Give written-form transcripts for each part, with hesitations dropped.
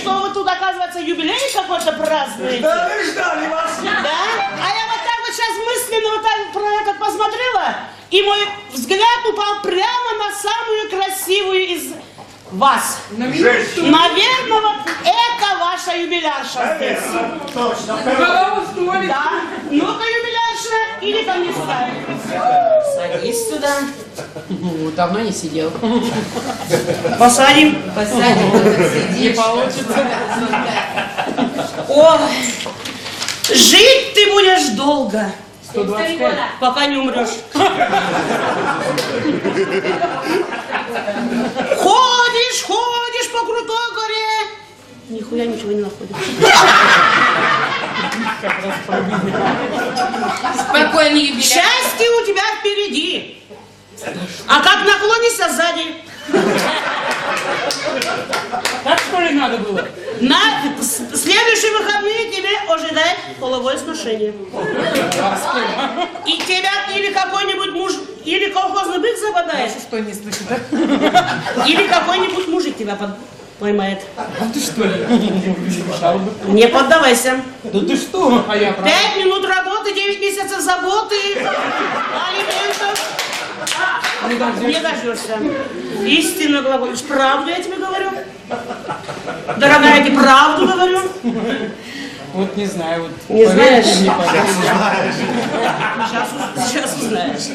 что вы тут, оказывается, юбилей какой-то празднуете? Да, мы ждали вас. Да? А я вот так вот сейчас мысленно вот так про этот посмотрела, и мой взгляд упал прямо на самую красивую из вас. Наверное, вот это ваша юбилярша здесь. Точно. Да. Ну-ка, юбилярша, иди ко мне сюда. Садись сюда. Давно не сидел. Посадим. Посадим. Не получится. Ой, жить ты будешь долго. 125. Пока не умрешь. Ходишь по крутой горе. Нихуя ничего не находишь. Спокойно, юбилей. Счастье у тебя впереди. А как наклонишься сзади? Так что ли надо было? На следующие выходные тебе ожидает половое сношение. И тебя или какой-нибудь муж, или колхозный бык западает. Что не слышу, да? Или какой-нибудь мужик тебя поймает. А ты что ли? Не поддавайся. Да ты что? А я 5 минут работы, 9 месяцев заботы, алиментов. Не дождешься. Истинно глаголишь. Правду я тебе говорю. Дорогая, я тебе правду говорю. Вот не знаю. Вот Не знаешь? Не поверишь. Сейчас узнаешь.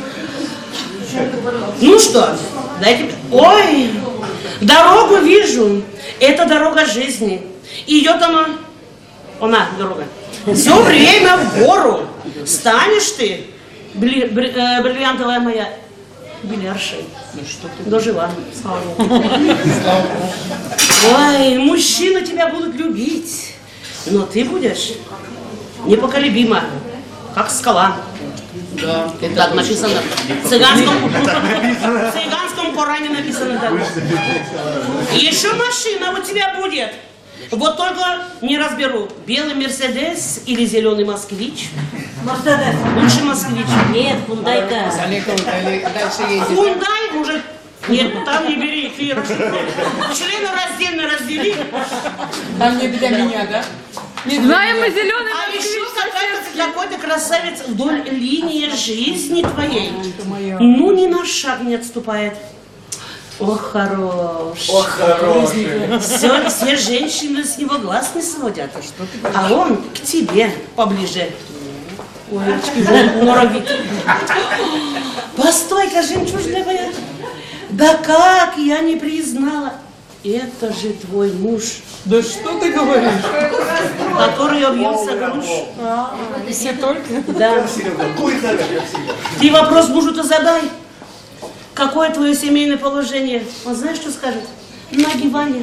Ну что, дайте... Ой, дорогу вижу. Это дорога жизни. Идет она, дорога. Все время в гору. Станешь ты, бриллиантовая моя бильяршей. Ну что ты? Дожила. Слава Богу. Ой, мужчины тебя будут любить. Но ты будешь непоколебима, как скала. Да. Так написано. В цыганском Коране написано так. Еще машина у тебя будет. Вот только не разберу, белый Мерседес или зеленый Москвич. Мерседес. Лучше Москвич. Нет, Хундайка. Дальше едет. Хундай уже... Нет, там не бери, ты члены раздельно раздели. Там не для меня, да? Знаем мы зеленый А еще какой-то красавец вдоль линии жизни твоей. Ну, ни на шаг не отступает. Ох, хорош. Ох, хороший. Все женщины с него глаз не сводят. А он к тебе поближе. Ой, очки норовит. Постой-ка, жемчужная моя. Да как я не признала. Это же твой муж. Да что ты говоришь? Который объелся груш. Все только? Да. Ты вопрос мужу-то задай. Какое твое семейное положение? Он знаешь, что скажет? На диване.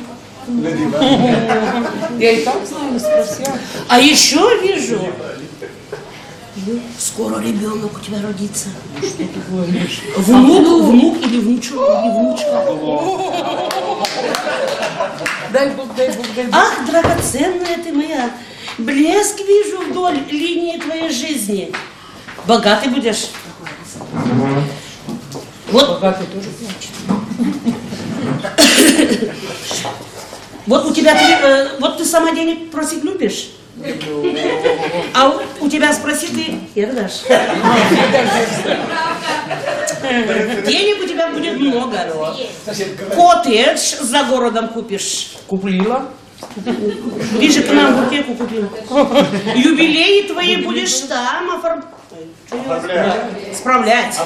Я и так знаю, спросила. А еще вижу, скоро ребенок у тебя родится. Что ты говоришь? Внук или внучка. Дай Бог, дай Бог, дай Бог. Ах, драгоценная ты моя, блеск вижу вдоль линии твоей жизни. Богатый будешь. Вот. Богатый тоже плачет. Вот у тебя, вот ты сама денег просить любишь? А у тебя спроси ты, я дашь. Денег у тебя будет много. Коттедж за городом купишь. Купила. Ближе к нам в аптеку купил. Юбилеи твои будешь там справлять.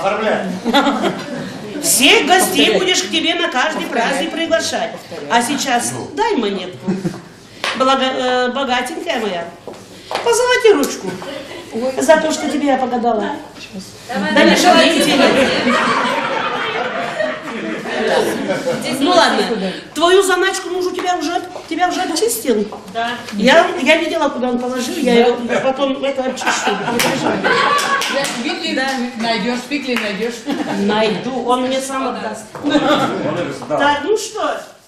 Всех гостей будешь к тебе на каждый праздник приглашать. А сейчас дай монетку. Богатенькая моя. Позолоти ручку. За то, что тебе я погадала. Да не жалей денег. Ну ладно, твою заначку муж у тебя уже очистил? Да. Я видела, куда он положил, я его потом это очищу. Викли найдешь, Викли найдешь. Найду, он мне сам отдаст. Так, ну что?